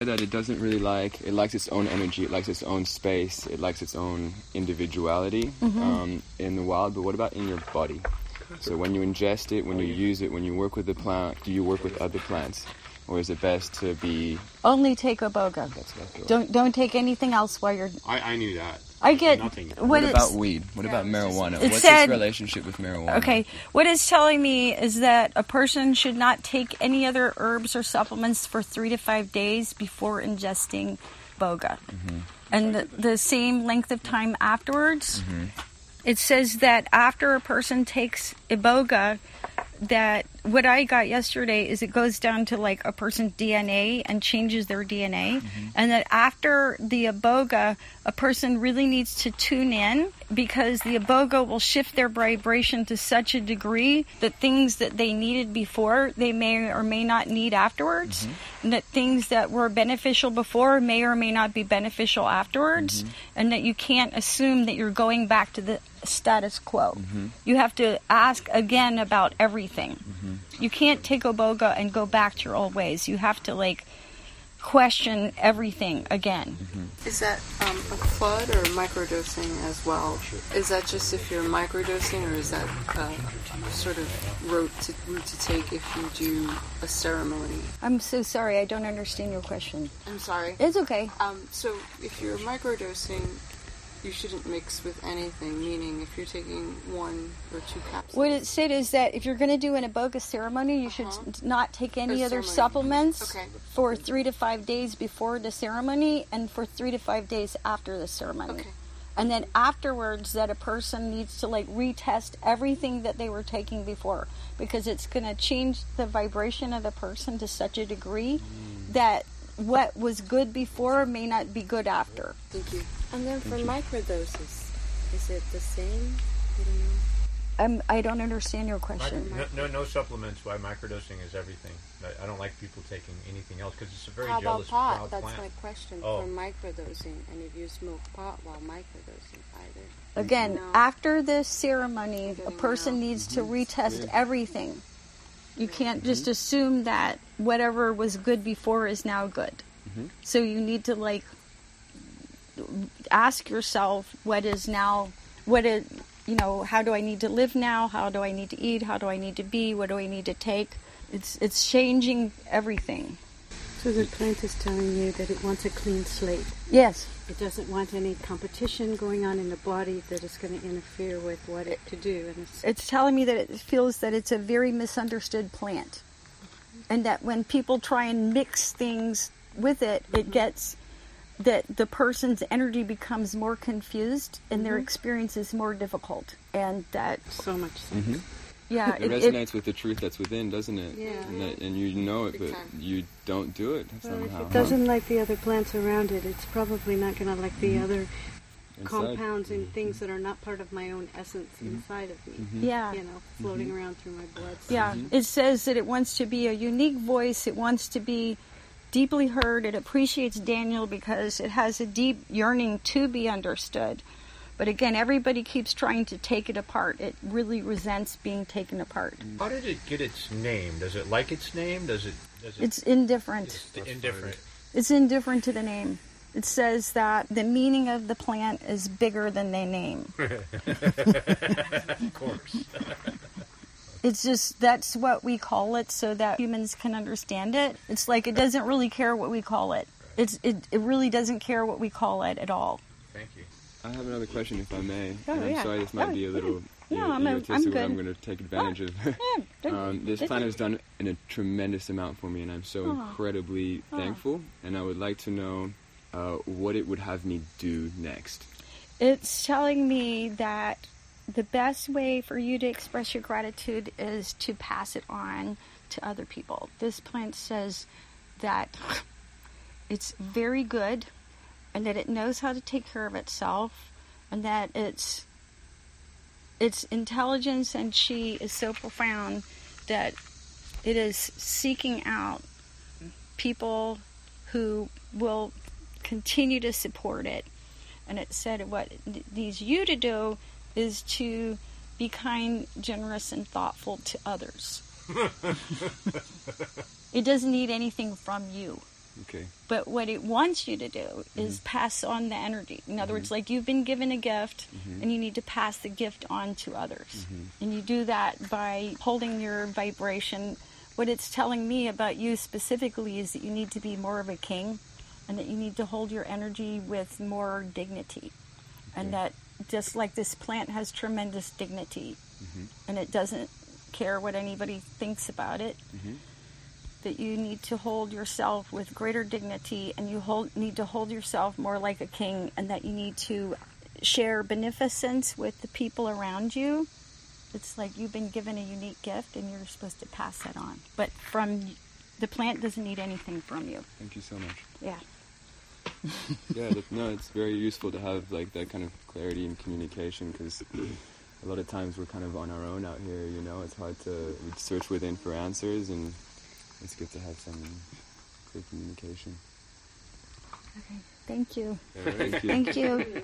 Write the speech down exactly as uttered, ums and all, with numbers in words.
that it doesn't really like, it likes its own energy, it likes its own space, it likes its own individuality mm-hmm. um, in the wild, but what about in your body? So when you ingest it, when you use it, when you work with the plant, do you work with other plants? Or is it best to be... Only take iboga. That's what I feel. Don't don't take anything else while you're... I, I knew that. I get... Nothing. What, what about weed? What yeah, about marijuana? What's said, its relationship with marijuana? Okay, what it's telling me is that a person should not take any other herbs or supplements for three to five days before ingesting iboga. Mm-hmm. And the, the same length of time afterwards. Mm-hmm. It says that after a person takes iboga, that what I got yesterday is it goes down to like a person's D N A and changes their D N A. Mm-hmm. And that after the iboga, a person really needs to tune in because the iboga will shift their vibration to such a degree that things that they needed before, they may or may not need afterwards. Mm-hmm. And that things that were beneficial before may or may not be beneficial afterwards. Mm-hmm. And that you can't assume that you're going back to the status quo. Mm-hmm. You have to ask again about everything. Mm-hmm. You can't take iboga and go back to your old ways. You have to like question everything again. Mm-hmm. Is that um, a flood or microdosing as well? Is that just if you're microdosing, or is that uh, sort of route to, route to take if you do a ceremony? I'm so sorry, I don't understand your question. I'm sorry. It's okay. Um, so if you're microdosing, you shouldn't mix with anything, meaning if you're taking one or two capsules. What it said is that if you're going to do an iboga ceremony, you should uh-huh. not take any a other ceremony. supplements okay. for three to five days before the ceremony and for three to five days after the ceremony. Okay. And then afterwards that a person needs to like retest everything that they were taking before, because it's going to change the vibration of the person to such a degree mm. that what was good before may not be good after. Thank you. And then for microdoses, is it the same? You don't know? I'm, I don't understand your question. No, no, no supplements. Why microdosing is everything. I, I don't like people taking anything else because it's a very How jealous, about pot? proud That's plant. my question oh. for microdosing. And if you smoke pot while microdosing, either. Again, no. after this ceremony, a person out. needs to Mm-hmm. retest yeah. everything. You can't mm-hmm. just assume that whatever was good before is now good. Mm-hmm. So you need to like ask yourself what is now, what is, you know, how do I need to live now? How do I need to eat? How do I need to be? What do I need to take? It's it's changing everything. So the plant is telling you that it wants a clean slate. Yes. It doesn't want any competition going on in the body that is going to interfere with what it could do. And it's, it's telling me that it feels that it's a very misunderstood plant. And that when people try and mix things with it, it mm-hmm. gets that the person's energy becomes more confused and mm-hmm. their experience is more difficult. And that... So much sense. Mm-hmm. Yeah, it, it resonates it, with the truth that's within, doesn't it? Yeah. And, that, and you know it, but you don't do it well, somehow. If it doesn't like the other plants around it, it's probably not going to like the mm-hmm. other inside. compounds and things that are not part of my own essence mm-hmm. inside of me. Mm-hmm. Yeah. You know, floating mm-hmm. around through my blood. Yeah. Mm-hmm. It says that it wants to be a unique voice. It wants to be deeply heard. It appreciates Daniel because it has a deep yearning to be understood. But again, everybody keeps trying to take it apart. It really resents being taken apart. How did it get its name? Does it like its name? Does it? Does it it's indifferent. It's indifferent. It's indifferent to the name. It says that the meaning of the plant is bigger than the name. Of course. It's just, that's what we call it so that humans can understand it. It's like it doesn't really care what we call it. It's it, it really doesn't care what we call it at all. Thank you. I have another question, if I may. Oh, and I'm yeah. sorry, this might oh, be a little yeah. no, no, I'm, egotistic, I'm but good. I'm going to take advantage oh. of. yeah, um, this plant has done in a tremendous amount for me, and I'm so oh. incredibly oh. thankful. And I would like to know uh, what it would have me do next. It's telling me that the best way for you to express your gratitude is to pass it on to other people. This plant says that it's very good and that it knows how to take care of itself and that its its intelligence and chi is so profound that it is seeking out people who will continue to support it. And it said what it needs you to do is to be kind, generous, and thoughtful to others. It doesn't need anything from you. Okay. But what it wants you to do is pass on the energy. In other words, like you've been given a gift and you need to pass the gift on to others. And you do that by holding your vibration. What it's telling me about you specifically is that you need to be more of a king and that you need to hold your energy with more dignity. And that just like this plant has tremendous dignity and it doesn't care what anybody thinks about it, that you need to hold yourself with greater dignity and you hold, need to hold yourself more like a king, and that you need to share beneficence with the people around you. It's like you've been given a unique gift and you're supposed to pass that on. But from the plant doesn't need anything from you. Thank you so much. Yeah. Yeah, that, no, it's very useful to have like that kind of clarity in communication, because a lot of times we're kind of on our own out here, you know. It's hard to we search within for answers, and it's good to have some clear communication. Okay. Thank you. Thank you. Thank you.